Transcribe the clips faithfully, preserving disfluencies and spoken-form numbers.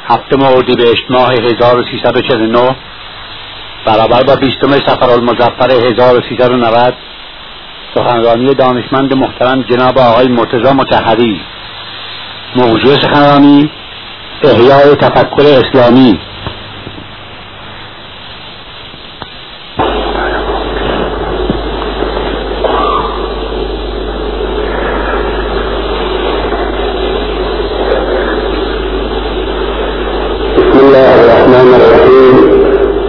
هفتم اردیبهشت ماه هزار و سیصد و چهل و نه برابر با بیستم صفرالمظفر هزار و سیصد و نود سخنرانی دانشمند محترم جناب آقای مرتضی مطهری. موضوع سخنرانی احیای تفکر اسلامی. بسم الله الرحمن الرحیم.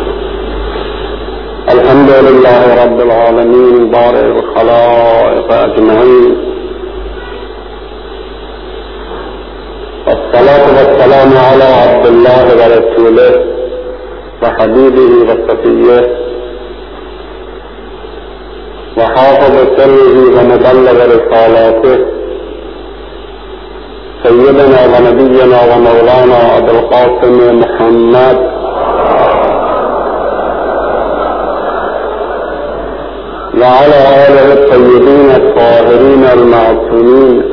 الحمد لله رب العالمین بارئ الخلائق اجمعین، والصلاة والسلام على عبد الله ورسوله وحبيبه وصفيه وحافظ سره ومبلغ رسالاته سيدنا ونبينا ومولانا أبي القاسم محمد وعلى آله الطيبين الطاهرين المعصومين.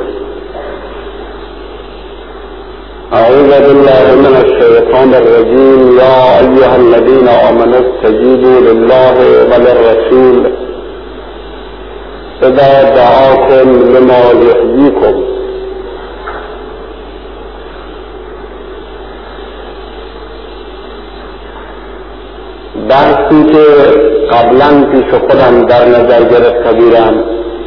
أعوذ بالله من الشيطان الرجيم. يا أيها الذين آمنوا استجيبوا لله وللرسول إذا دعاكم لما يحييكم. بحثی که قبلا پیش خودم در نظر گرفته بودم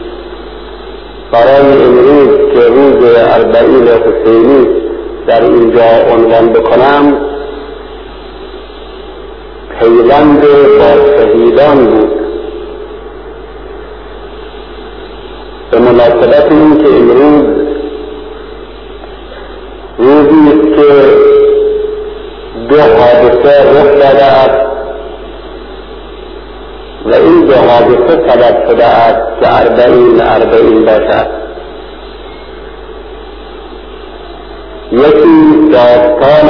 برای امروز که روز اربعین حسینی در اینجا عنوان بکنم، پیوند با شهیدان بود. به مناسبت این که امروز روزی است که دو حادثه رخ داده است و این دو حادثه سبب شده است که اربعین اربعین باشد. یکی داستان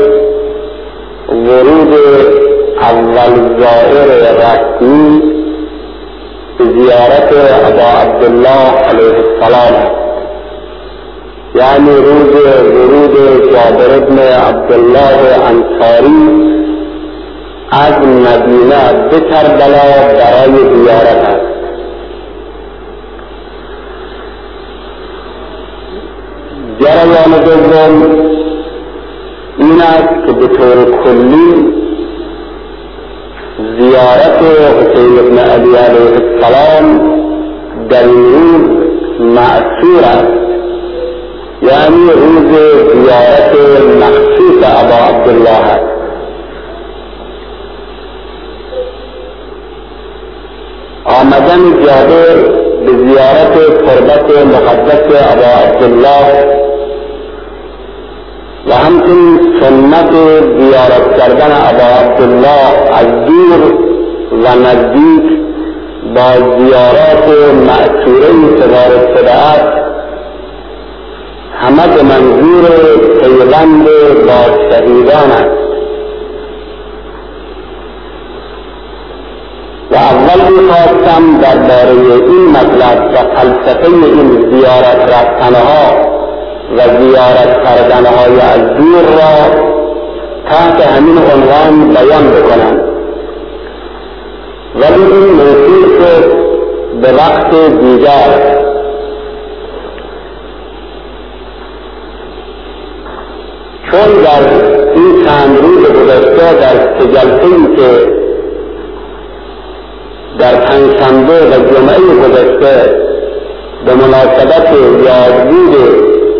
ورود اول زائر رسمی به زیارت ابا عبدالله علیه السلام، یعنی روز ورود جابر بن عبدالله انصاری از مدینه به کربلا برای زیارت است. جریان دوم این است که به طور کلی زیارت حسین بن علی علیه السلام در این روز معصور است، یعنی روز زیارت مخصوص ابا عبدالله است. آمدن جابر به زیارت تربت مقدس ابا عبدالله و همچنین سنت زیارت کردن ابا عبدالله از دور و نزدیک با زیارات مأثوره‌ای که وارد شده است، همه به منظور پیوند با شهیدان است. و اول می‌خواستم درباره این مطلب و فلسفه این زیارت رفتنها و زیارت کردنهای از دور را تحت همین عنوان بیان بکنم، ولی این موضوع شد به وقت دیگر. چون در این چند روز گذشته در سه جلسه‌ای که در پنجشنبه و جمعه گذشته به مناسبت یادبود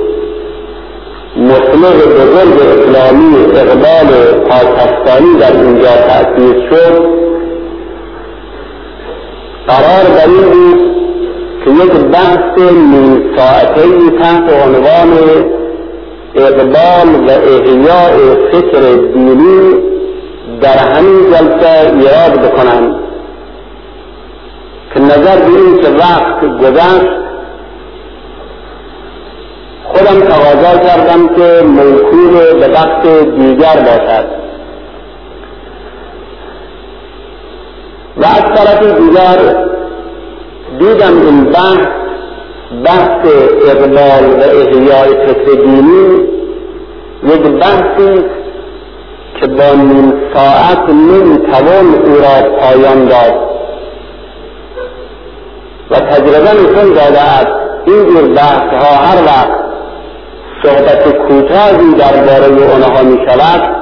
مصلح بزرگ اسلامی اقبال پاکستانی در اینجا تأسیس شد، قرار بر این بود که یک بحث نیم ساعته‌ای تحت عنوان اقبال و احیاء فکر دینی در همین جلسه ایراد بکنم که نظر به این که وقت گذشت خودم تقاضا کردم که موکول به وقت دیگر باشد و از طرف دیگر دیدم این بحث بحث اقبال و احیای فکر دینی یک بحثی که با نیم ساعت نمیتوان او را پایان داد و تجربه نشان داده است این جور بحث ها هر وقت صحبت کوتاهی درباره آنها می شود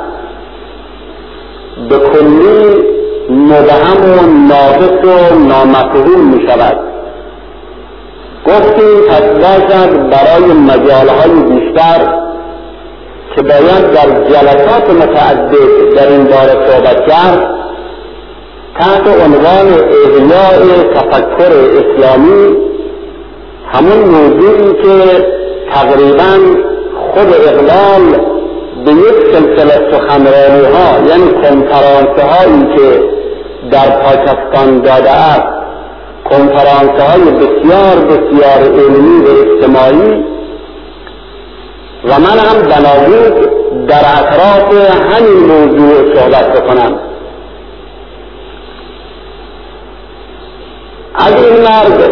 به کلی مبهم و ناقص و نامفهوم می شود. گفتیم پس باشد برای مجالهای بیشتر که باید در جلسات متعدد در این باره صحبت کرد تحت عنوان احیاء تفکر اسلامی، همون موضوعی که تقریبا خود اقلال به یک سلسله سخنرانی ها یعنی کنفرانس هایی که در پاکستان داده است، کنفرانس های بسیار بسیار علمی و اجتماعی، و من هم بنابود در اطراف همین موضوع صحبت بکنم. از این مرد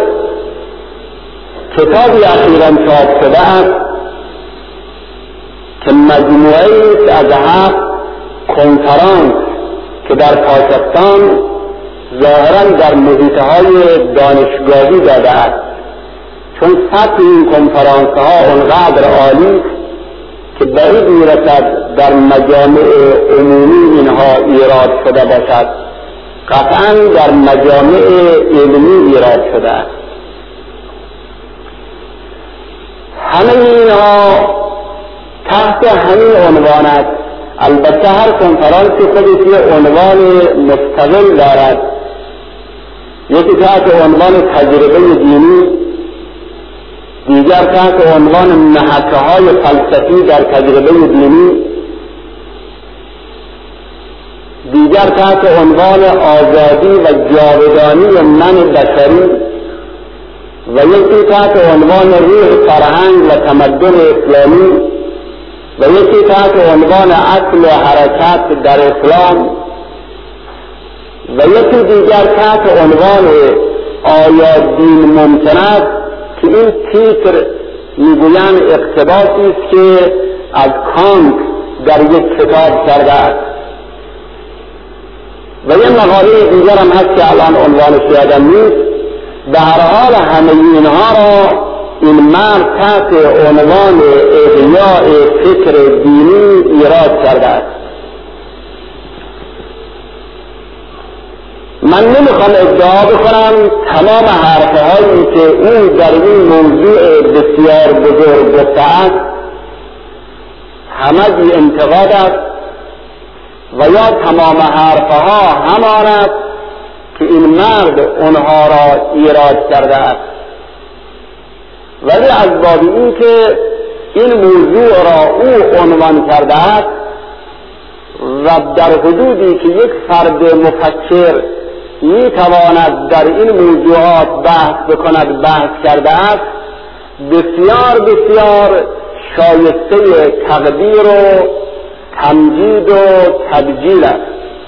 کتابی اخیراً چاپ شده است که مجموعه‌ای است از هفت کنفرانس که در پاکستان ظاهراً در محیط‌های دانشگاهی داده است، چون سطح این کنفرانس ها اونقدر عالی که بعید میرسد در مجامع عمومی اینها ایراد شده باشد، قطعاً در مجامع علمی ایراد شده است. همه اینها تحت همین عنوان است. البته هر کنفرانسی خودش یه عنوان مستقل دارد، یکی تحت عنوان تجربه دینی، دیگر تحت عنوان محکه‌های فلسفی در تجربه دینی، دیگر تحت عنوان آزادی و جاودانی من بشری، و یکی تحت عنوان روح فرهنگ و تمدن اسلامی، و یکی تحت عنوان اصل حرکت در اسلام، و یکی دیگر تحت عنوان آیا دین ممکن است که این تیتر میگویند اقتباسی است که از کانت در یک کتاب کرده است، و یه مقاله دیگر هم هست که الان عنوانش یادم نیست. به هر حال همه اینها را این مرد تحت عنوان احیاء فکر دینی ایراد کرده است. من نمیخوام ادعا بکنم تمام حرفهایی که او در این موضوع بسیار بزرگ گفته است همه بی انتقاد است و یا تمام حرفها همان است که این مرد اونها را ایراد کرده است، ولی از باب این که این موضوع را او عنوان کرده است و در حدودی که یک فرد مفکر می تواند در این موضوعات بحث بکند بحث کرده است، بسیار بسیار شایسته تقدیر و تمجید و تبجیل است.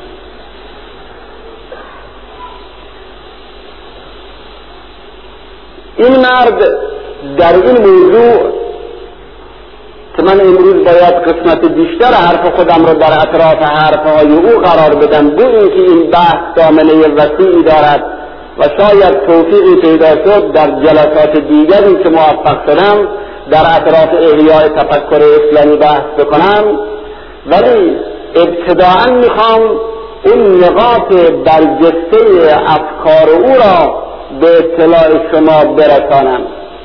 این مرد در این موضوع که من امروز باید قسمت بیشتر حرف خودم را در اطراف حرفهای او قرار بدم، دو اینکه این بحث دامنه وسیعی دارد و شاید توفیقی پیدا شد در جلسات دیگری که موفق شدم در اطراف احیاء تفکر اسلامی بحث بکنم، ولی ابتداءً میخوام اون نقاط برجسته افکار او را به اطلاع شما برسانم.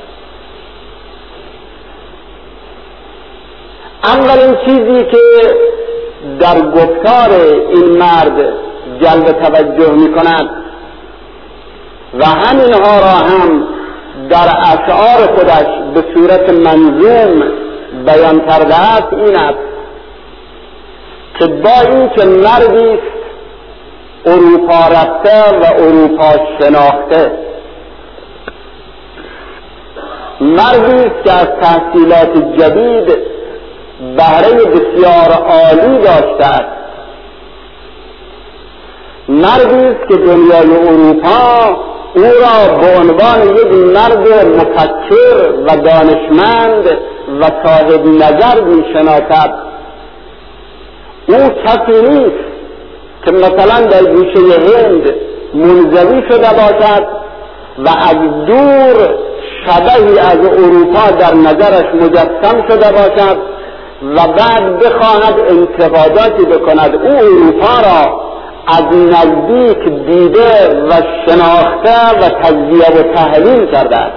اولین چیزی که در گفتار این مرد جلب توجه می کند و همینها را هم در اشعار خودش به صورت منظوم بیان کرده است این است که با این که مردی است اروپا رفته و اروپا شناخته، مردی است که از تحصیلات جدید بهره بسیار عالی داشته است، مردی است که دنیای اروپا او را به عنوان یک مرد مفکر و دانشمند و صاحب نظر می‌شناسد، او کسی نیست که مثلا در گوشه هند منزوی شده باشد و از دور شبهی از اروپا در نظرش مجسم شده باشد و بعد بخواهد انتقاداتی بکند. او اروپا را از نزدیک دیده و شناخته و تجزیه و تحلیل کرده است.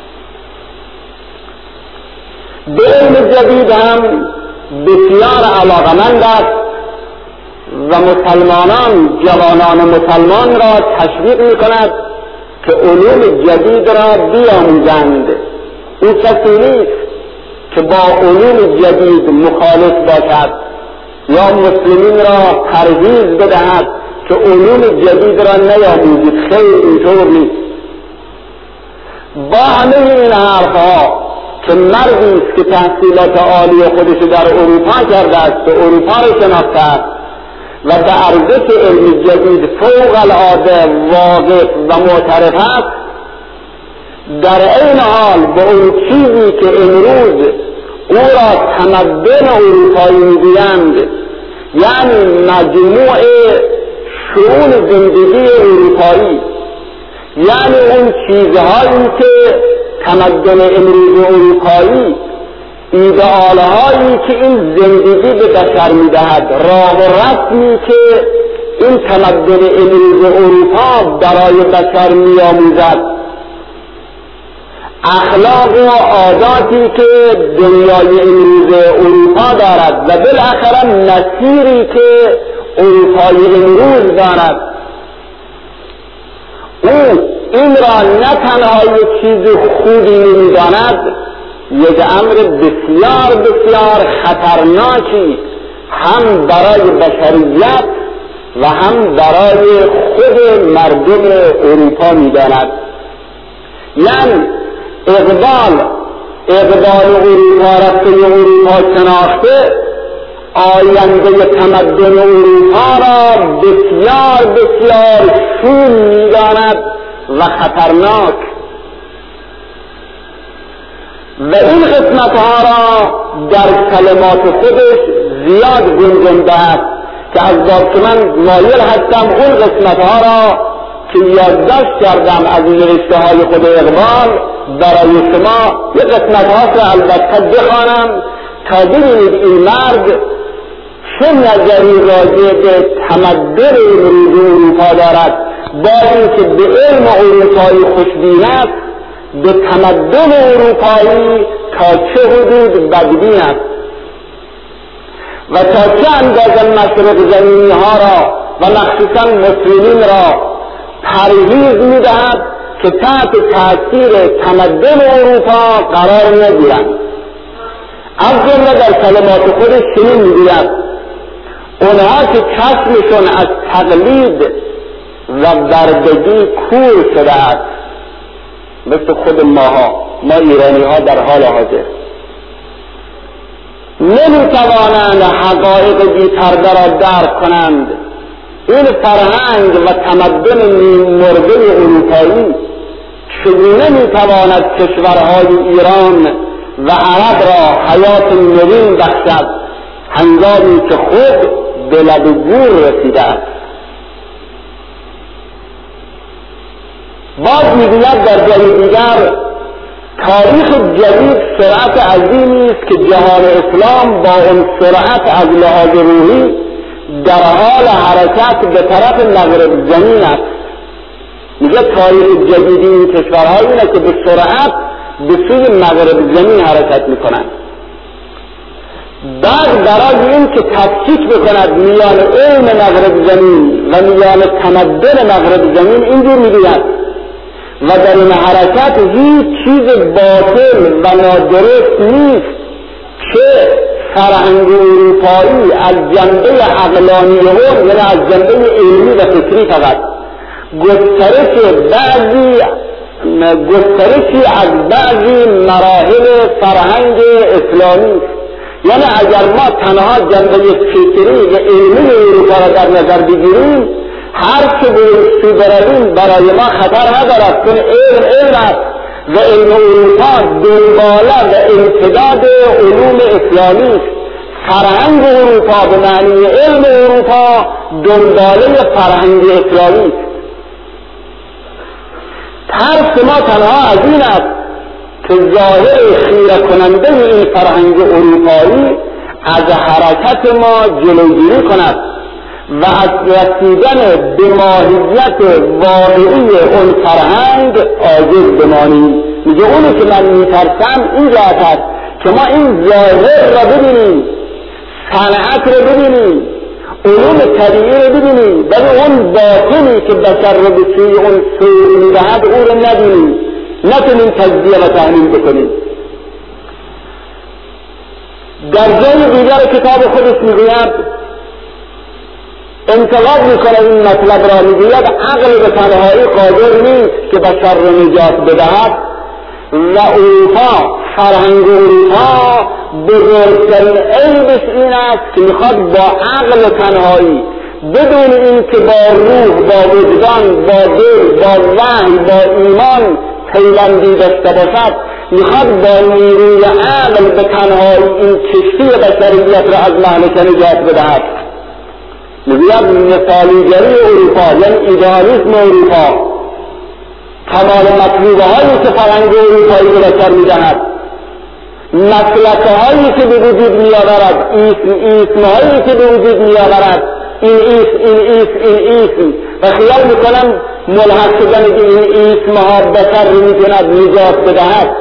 به علم جدید هم بسیار علاقمند است و مسلمانان، جوانان مسلمان را تشویق می کند که علوم جدید را بیاموزند. او کسی نیست که با علوم جدید مخالف باشد یا مسلمین را ترغیب بدهد که علوم جدید را نیاموزید. خیر، اینطور نیست. با همه این حرفها که مردی است که تحصیلات عالی خودش در اروپا کرده است و اروپا را شناخته است و به ارزش علم جدید فوق العاده واقف و معترف است، در این حال به اون چیزی که امروز او را تمدن اروپایی میگویند، یعنی مجموع شؤون زندگی اروپایی، یعنی اون چیزهایی که تمدن امروز اروپایی، ایدئالهایی که این زندگی به بشر میدهد، راه و رسمی که این تمدن امروز اروپا برای بشر میآموزد، اخلاق و عاداتی که دنیای امروز اروپا دارد و بالاخره مسیری که اروپای امروز دارد، او این را نه تنها یک چیز خوبی نمی‌داند، یک امر بسیار بسیار خطرناکی هم برای بشریت و هم برای خود مردم اروپا می‌داند. یعنی اقبال اقبال اروپا رفته اروپا شناخته آینده تمدن اروپا را بسیار بسیار شوم می‌داند و خطرناک، و این قسمتها را در کلمات خودش زیاد گنجانده است که از باب که من مایل هستم اون قسمتها را که یادداشت کردم از نوشته های خود اقبال برای شما یک قسمتها را البته بخوانم تا ببینید این مرد چه نظری راجع به تمدن امروز اروپا دارد، با اینکه به علم اروپایی خوشبین است، به تمدن اروپایی تا چه حدود بدبین است و تا چه اندازه مشرق زمینی ها را و مخصوصا مسلمین را پرهیز میدهد که تحت تاثیر تمدن اروپا قرار نگیرند. از جمله در کلمات خودش چنین میگوید: اونها که چشمشون از تقلید و بردگی کور شده است، مثل خود ماها، ما ایرانی ها در حال حاضر نمیتوانند حقایق بی پرده را درک کنند. این فرهنگ و تمدن نیم مرده اروپایی چگونه میتواند کشورهای ایران و عرب را حیات نوین بخشد هنگامی که خود به لب گور رسیده است؟ باز میگوید در جای دیگر: تاریخ جدید سرعت عظیمی است که جهان اسلام با اون سرعت از لحاظ روحی در حال حرکت به طرف مغرب زمین است. میگه تاریخ جدیدی این کشورهایی اینه که به سرعت به سوی مغرب زمین حرکت میکنند. بعد برای این که تفکیک بکند میان علم مغرب زمین و میان تمدن مغرب زمین اینجور میگوید: و در این حرکت هیچ چیز باطل و نادرست نیست که فرهنگ اروپایی از جنبه عقلانی هم، یعنی از جنبه علمی و فکری فقط گسترش بعضی گسترشی از بعضی مراحل فرهنگ اسلامی، یعنی اگر ما تنها جنبه فکری و علمی اروپا را در نظر بگیریم، هر که به سو برویم برای ما خطر ندارد، چون علم علم است و علم اروپا دنباله و امتداد علوم اسلامی است. فرهنگ اروپا به معنی علم اروپا دنباله فرهنگ اسلامی. ترس ما تنها از این است که ظاهر خیره کننده این فرهنگ اروپایی از حرکت ما جلوگیری کند و از رسیدن به ماهیت واقعی اون فرهنگ عاجز بمانیم. میگه اونی که من میترسم این جهت است که ما این ظاهر را ببینیم، صنعت را ببینیم، علوم طبیعی را ببینیم، ولی اون باطنی که بشر را به سوی اون سوی میدهد او را نبینیم، نتونیم تجزیه و تحلیل بکنیم. در جای دیگر کتاب خودش میگوید، انتقاد میکنه این مطلب را، میگوید عقل به تنهایی قادر نیست که بشر را نجات بدهد و اروپا، فرهنگ اروپا بزرگترین عیبش این است که میخواد با عقل تنهایی بدون این که با روح، با وجدان، با دل، با وحی، با ایمان پیوندی داشته باشد، میخواد با نیروی عقل به تنهایی این کشتی بشریت را از مهلکه نجات بدهد. میگوید مثالیگری اروپا یعنی ایدئالیسم اروپا، تمام مطلوبه هایی که فرهنگ اروپایی به بشر میدهد، مسلکه هایی که به وجود میآورد، اسم اسم هایی که به وجود میآورد، این اسم این اسم این اسم و خیال میکنم ملحق شدن که این اسم ها بشر میتوند نجات بدهد.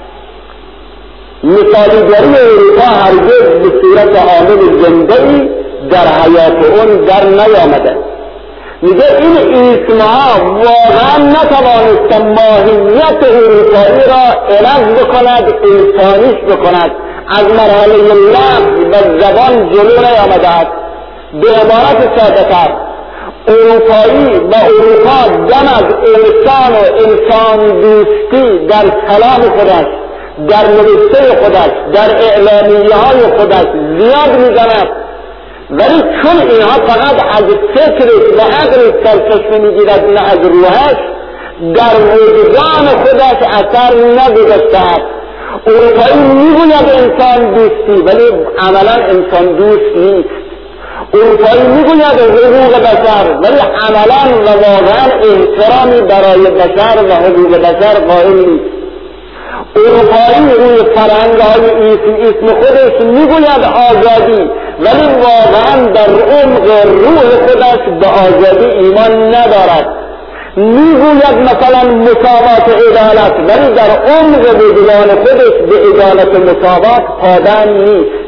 مثالیگری اروپا هرگز به صورت عامل زنده‌ای در حیات اون در نیامده. میگه این اسمها واقعا نتوانست ماهیت اروپایی را عوض بکند، انسانیش بکند، از مرحله لفظ و زبان جلو نیامده است. به عبارت ساده‌تر، اروپایی و اروپا دم از انسان و انسان دوستی در کلام خودش، در نوشته خودش، در اعلامیه های خودش زیاد میزند، ولی چون اینها فقط از فکرش و عقلش سرچشمه میگیرد نه از روحش، در وجدان خودش اثر نگذاشته است. اروپایی میگوید انسان دوستی ولی عملا انسان دوست نیست. اروپایی میگوید حقوق بشر ولی عملا و واقعا احترامی برای بشر و حقوق بشر قائل نیست. اروپایی روی فرهنگ‌های اسم اسم خودش میگوید آزادی ولی واقعا در عمق روح خودش به آزادی ایمان ندارد. میگوید مثلا مساوات عدالت ولی در عمق وجدان خودش به عدالت مساوات قادم نیست.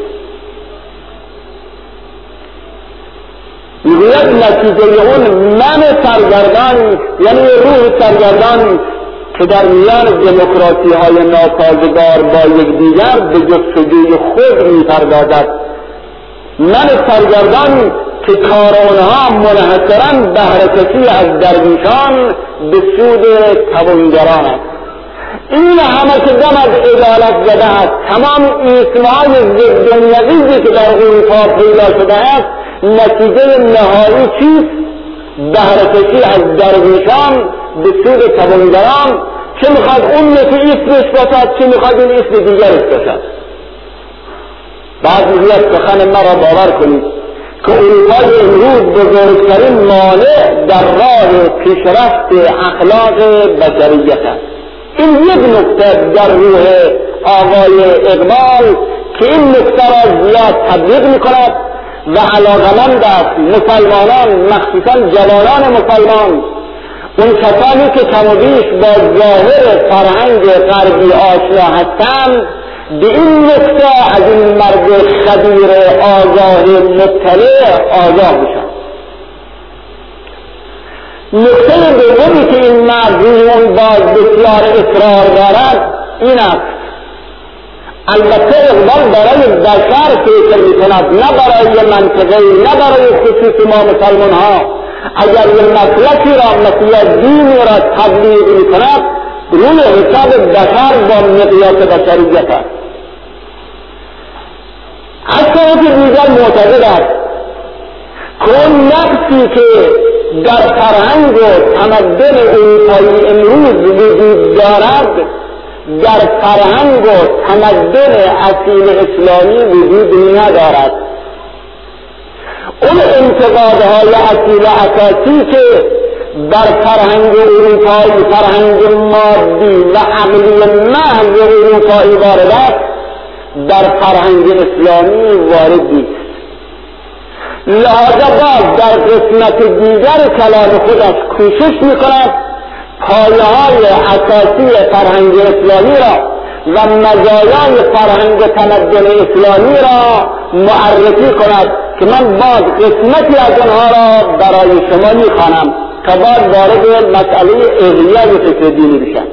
میگوید نتیجه اون من سرگردانی، یعنی روح سرگردانی که در میان دموکراسی های ناسازگار با یکدیگر به جستجوی خود میپردازد. من سرگردانی که کار آنها منحصرا بهره‌کشی از درویشان به سود توانگران است. این همه که دم از عدالت زده است، تمام اسمهای ضد دنیویی که در اروپا پیدا شده است، نتیجه نهایی چیست؟ بهره‌کشی از درویشان به سود توانگران، چه میخواد اون مثل اسمش باشد، چه میخواد این اسم دیگرش باشد. بعد میگوید سخن مرا باور کنید که اروپای امروز بزرگترین مانع در راه پیشرفت اخلاق بشریت است. این یک نکته در روح آقای اقبال که این نکته را زیاد تبلیغ میکند و علاقمند است مسلمانان، مخصوصا جوانان مسلمان، اون کسانی که کم و بیش با ظاهر فرهنگ غربی آشنا هستند، به این نکته از این مرد خبیر آگاه مطلع آگاه بشن. نکته دومی که این مرد روی اون باز بسیار اصرار دارد این است. البته اقبال برای بشر فکر میکند، نه برای منطقه، نه برای خصوص ما مسلمان ها. اگر این مسلکی را مسیح دینی را تبلیغ میکند روی حساب بشر با مقیاس بشریت است. از طرف دیگر معتقد است که اون نقصی که در فرهنگ و تمدن اروپایی امروز وجود دارد در فرهنگ و تمدن اصیل اسلامی وجود ندارد. اون انتقادهای اصیل اساسی که در فرهنگ اروپایی، فرهنگ مادی و عقلی محض اروپایی وارد است، در فرهنگ اسلامی وارد نیست. لذا باز در قسمت دیگر کلام خودش کوشش میکند پایه‌های اساسی فرهنگ اسلامی را و مزایای فرهنگ و تمدن اسلامی را معرفی کند که من باز قسمتی از آنها را برای شما میخوانم تا باز وارد مسئله احیای فکر دینی بشم.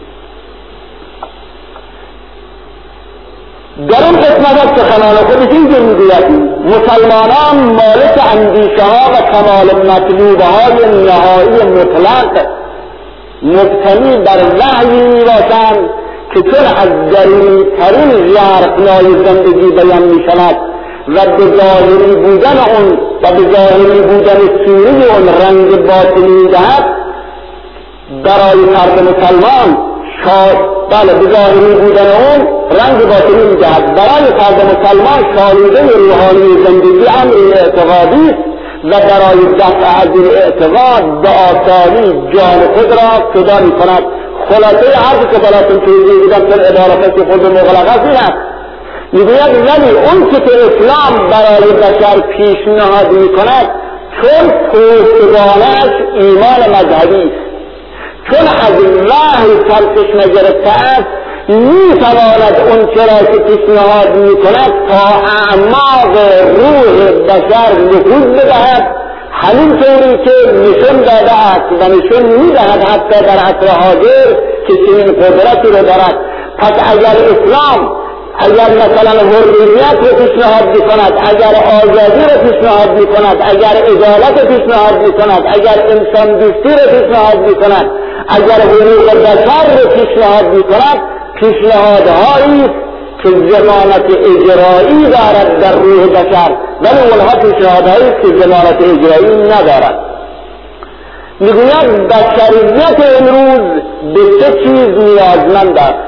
در این قسمت از سخنان خودش اینجور میگوید مسلمانان مالک اندیشه ها و کمال مطلوب های نهایی مطلق مبتنی بر وحی میباشند که چون از درونی ترین ژرفنای زندگی بیان میشود و به ظاهری بودن اون و به ظاهری بودن سوری اون رنگ باطنی میدهد، برای فرد مسلمان شاد بله به ظاهری بودن اون رنگ باطنی میدهد، برای فرد مسلمان شالوده روحانی زندگی امر اعتقادی و برای دفع از این اعتقاد به آسانی جان خود را فدا میکند. خلاصه عرض که براتون توضیح دیدم چون عبارت خود مغلق است این است، میگوید ولی اون که اسلام برای بشر پیشنهاد میکند چون پشتوانش ایمان مذهبی است، چون از وحی سرچشمه گرفته است، میتواند اون چرا که پیشنهاد میکند تا اعماق روح بشر نفوذ بدهد، همین طوری که نشون داده است و نشون میدهد حتی در عصر حاضر که چنین قدرتی رو دارد. پس اگر اسلام اگر مثلا حریت رو پیشنهاد میکند، اگر آزادی رو پیشنهاد میکند، اگر عدالت پیشنهاد میکند، اگر انسان دوستی رو پیشنهاد میکند، اگر حقوق بشر رو پیشنهاد میکند، پیشنهادهایی که ضمانت اجرایی دارد در روح بشر، ولی اونها پیشنهادهایی که ضمانت اجرایی ندارد. میگوید بشریت امروز به سه چیز نیازمند است.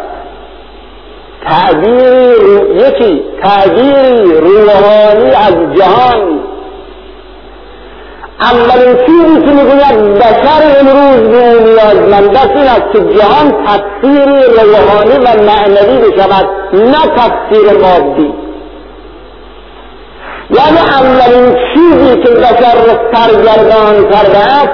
تعبیر یکی تعبیری روحانی از جهان. اولین چیزی که میگوید بشر امروز به نیازمند است این است که جهان تفسیری روحانی و معنوی بشود، نه تفسیر مادی. یعنی اولین چیزی که بشر را سرگردان کرده است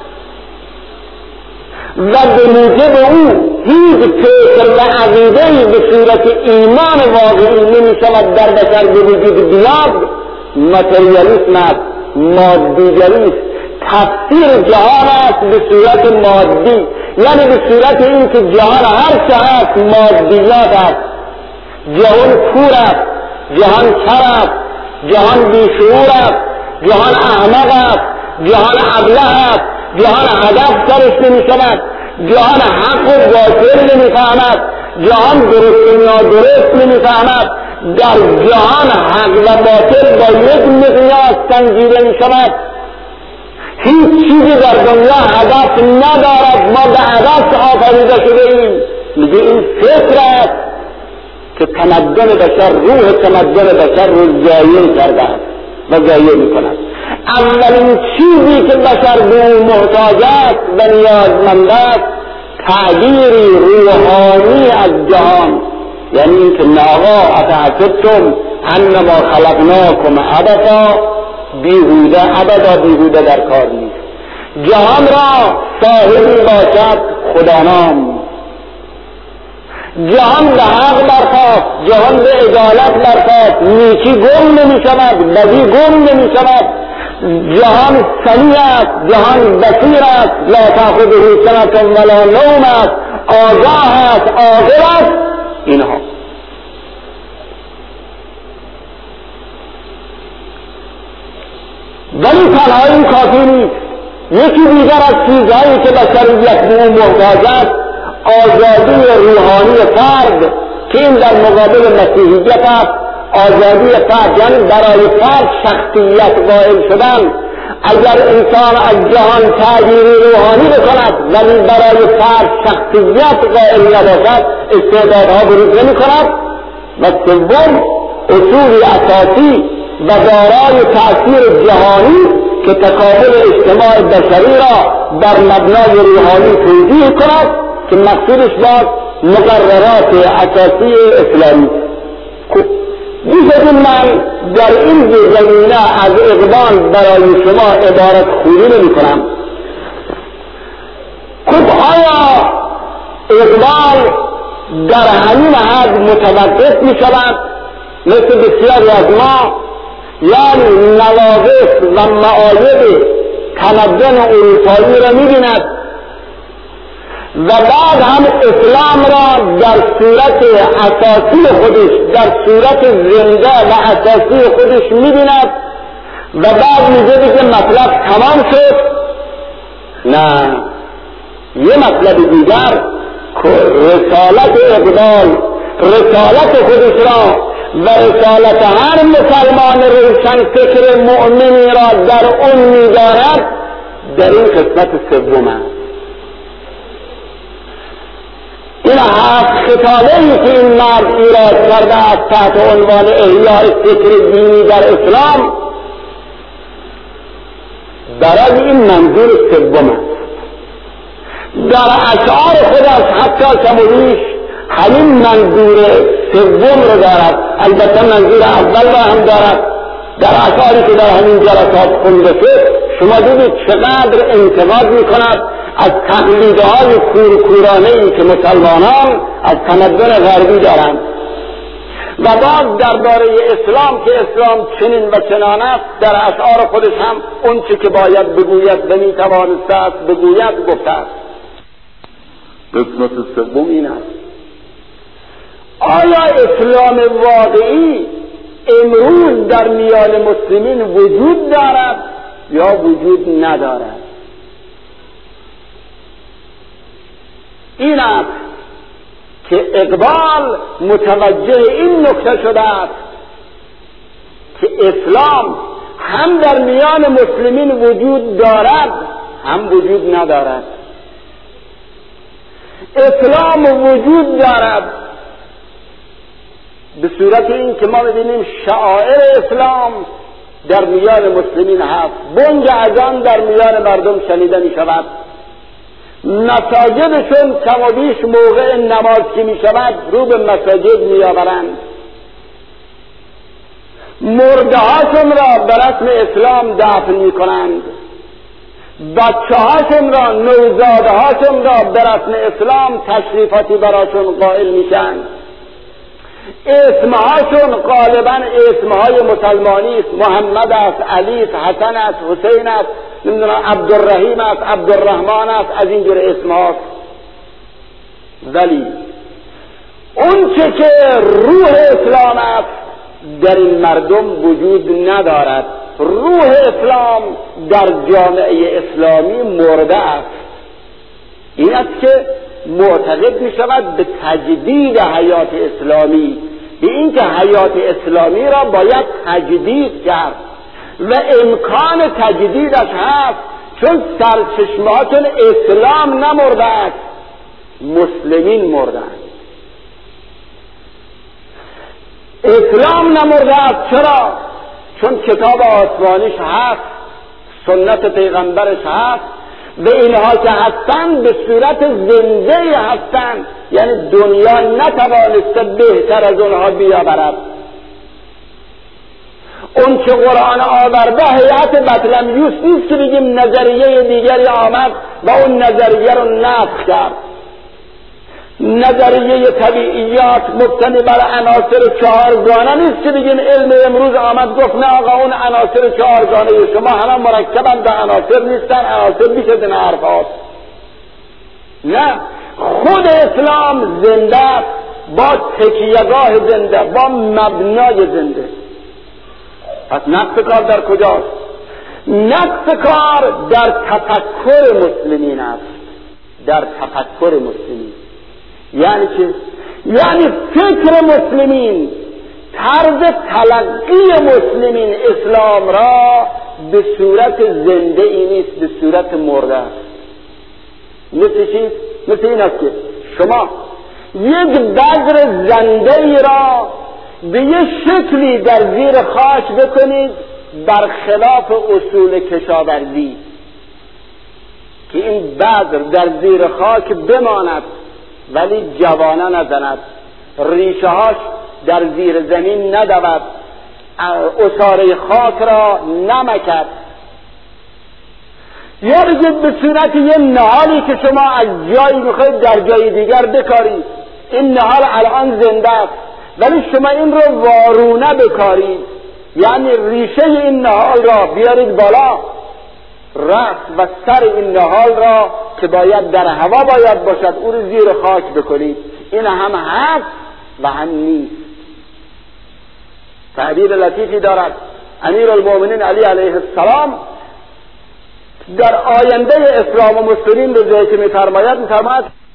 و به موجب او هیچ فکر و عقیده‌ای به صورت ایمان واقعی نمی‌شود در بشر به وجود بیاد، ماتریالیسم است، مادیگری است. تفسیر جهان است به صورت مادی، یعنی به صورت این که جهان هر چه هست مادیات است. جهان کور است، جهان کر است، جهان بیشعور است، جهان احمق است، جهان ابله است، جهان هدف سرش نمی‌شود، جهان حق و باطل نمی‌فهمد، جهان درست و نادرست نمی‌فهمد. در جهان حق و باطل با یک مقیاس سنجیده می‌شود. هیچ چیزی در دنیا هدف ندارد، ما به هدف آفریده شده ایم. میگه این فکر است که تمدن بشر، روح تمدن بشر رو ضایع کرده است و ضایع می‌کند. اولین چیزی که بشر به اون محتاج است و نیازمند است تعبیری روحانی از جهان، یعنی این که ناغا افحسبتم انما خلقناکم عبثا، بیهوده ابدا بیهوده در کار نیست. جهان را صاحبی باشد خدانام، جهان به حق برخاست، جهان به عدالت برخاست، نیکی گم نمی شود، بدی گم نمی شود. جهان سمیع است، جهان بصیر است، لا تأخذه سنة ولا نوم است، آگاه است، عاقل است. اینها ولی تنها این کافی نیست. یکی دیگر از چیزهایی که بشریت به اون محتاج است آزادی روحانی فرد که این در مقابل مسیحیت است. آزادی فرد یعنی برای فرد شخصیت قائل شدن، اگر انسان از جهان تعبیری روحانی بکند ولی برای فرد شخصیت قائل نباشد استعدادها بروز نمی کند. و سوم اصولی اساسی و دارای تأثیر جهانی که تکامل اجتماع بشری را بر مبنای روحانی توجیه کند که مقصودش باز مقررات اساسی اسلامی. بیشتر من در این زمینه از اقبال برای شما عبارت خوبی نمی کنم. خب آیا اقبال در همین حد متوقف می شود مثل بسیاری از ما؟ یعنی نواقص و معایب تمدن اروپایی را می بیند و بعد هم اسلام را در صورت اساسی خودش، در صورت زنده و اساسی خودش می بیند و بعد میگه دیگه مطلب تمام شد؟ نه، یه مطلب دیگر رسالت اقبال، رسالت خودش را و رسالت هر مسلمان روشن فکر مؤمنی را در اون می‌دارد در این قسمت سوم است. این هفت خطابه‌ای که این مرد ایراد کرده است تحت عنوان احیاء فکر دینی در اسلام برای این منظور سوم است. در اشعار خودش حتی کمویش همین منظور سوم رو دارد، البته منظور اول را هم دارد. در اشعاری که در همین جلسات خونده شد شما دیدید چقدر انتقاد می کند از تقلیدهای کورکورانه‌ای که مسلمانان از تمدن غربی دارند و باز درباره اسلام که اسلام چنین و چنان است در اشعار خودش هم اون چی که باید بگوید و میتوانسته است بگوید گفته است. قسمت سوم این است: آیا اسلام واقعی امروز در میان مسلمین وجود دارد یا وجود ندارد؟ این است که اقبال متوجه این نکته شده است که اسلام هم در میان مسلمین وجود دارد هم وجود ندارد. اسلام وجود دارد به صورت این که ما ببینیم شعائر اسلام در میان مسلمین هست، بنگ اذان در میان مردم شنیده می شود، مساجدشون کم و بیش موقع نماز که می شود رو به مساجد می آورند، مرده هاشون را به رسم اسلام دفن می کنند، بچه هاشون را، نوزاده هاشون را به رسم اسلام تشریفاتی براشون قائل می شند. اسمهاشون غالبا اسمهای مسلمانی است، محمد است، علی است، حسن است، حسین است، نمیدونم عبدالرحیم است، عبدالرحمن است، از اینجور اسمهاست. ولی اون چه که روح اسلام است در این مردم وجود ندارد. روح اسلام در جامعه اسلامی مرده است. این است که معتقد می شود به تجدید حیات اسلامی، به اینکه حیات اسلامی را باید تجدید کرد و امکان تجدیدش هست، چون سرچشمه‌هاشون اسلام نمرده است، مسلمین مردند. اسلام نمرده است. چرا؟ چون کتاب آسمانیش هست، سنت پیغمبرش هست و اینها که هستند به صورت زنده هستند، یعنی دنیا نتوانسته بهتر از اونها بیاورد. اون که قرآن آورده هیئت بطلمیوس نیست که بگیم نظریه دیگری آمد و اون نظریه رو نفی کرد. نظریه طبیعیات مبتنی بر عناصر چهارگانه نیست که بگیم علم امروز آمد گفت نه آقا اون عناصر چهارگانه شما همه مرکبن به عناصر نیستن، عناصر بیش از این حرفات. نه، خود اسلام زنده با تکیهگاه زنده، با مبنای زنده. پس نقص کار در کجاست؟ نقص کار در تفکر مسلمین است، در تفکر مسلمین. یعنی چه؟ یعنی فکر مسلمین، طرز تلقی مسلمین اسلام را به صورت زنده ای نیست، به صورت مرده است. مثل چی؟ مثل این است که شما یک بذر زنده ای را به یه شکلی در زیر خاک بکنید برخلاف اصول کشاورزی که این بذر در زیر خاک بماند ولی جوانه نزند، ریشه هاش در زیر زمین ندود، عصاره خاک را نمکد. یا بگید به صورت یه نهالی که شما از جایی میخواید در جای دیگر بکارید، این نهال الان زنده است ولی شما این رو وارونه بکارید، یعنی ریشه این نهال را بیارید بالا، رأس و سر این نهال را که باید در هوا باید باشد او رو زیر خاک بکنید. این هم هست و هم نیست. تعبیر لطیفی دارد امیر المؤمنین علی علیه السلام در آینده اسلام و مسلمین رو جایی که می‌فرماید می‌فرماید